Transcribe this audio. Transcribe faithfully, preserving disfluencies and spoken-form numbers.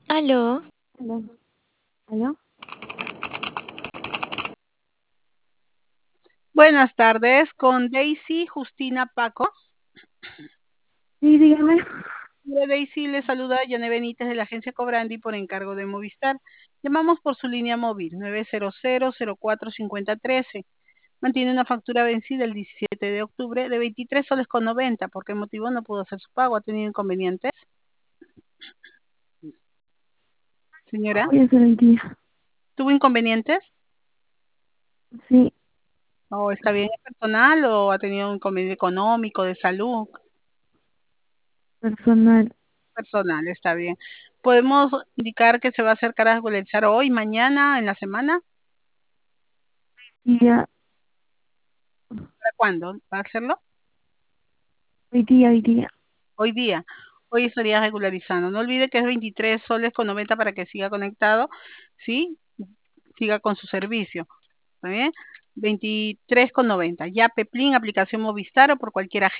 Aló, ¿Aló? ¿Aló? Buenas tardes, con Daisy Justina Paco. Sí, dígame. Hola, Daisy, le saluda Yane Benítez de la agencia Cobrandi por encargo de Movistar. Llamamos por su línea móvil nueve cero cero cero cuatro cinco cero uno tres. Mantiene una factura vencida el diecisiete de octubre de veintitrés soles con noventa. ¿Por qué motivo no pudo hacer su pago? ¿Ha tenido inconvenientes? Señora, Voy a hacer el día. ¿tuvo inconvenientes? Sí, ¿O está bien, es personal o ha tenido un inconveniente económico, de salud? personal. Personal, está bien. ¿Podemos indicar que se va a acercar a regularizar hoy, mañana, en la semana? Día, ¿Para cuándo va a hacerlo? hoy día, hoy día. Hoy día. Hoy estaría regularizando. No olvide que es veintitrés soles con noventa para que siga conectado, ¿sí? Siga con su servicio. ¿Está bien? veintitrés con noventa. Ya Peplín, aplicación Movistar o por cualquier agente.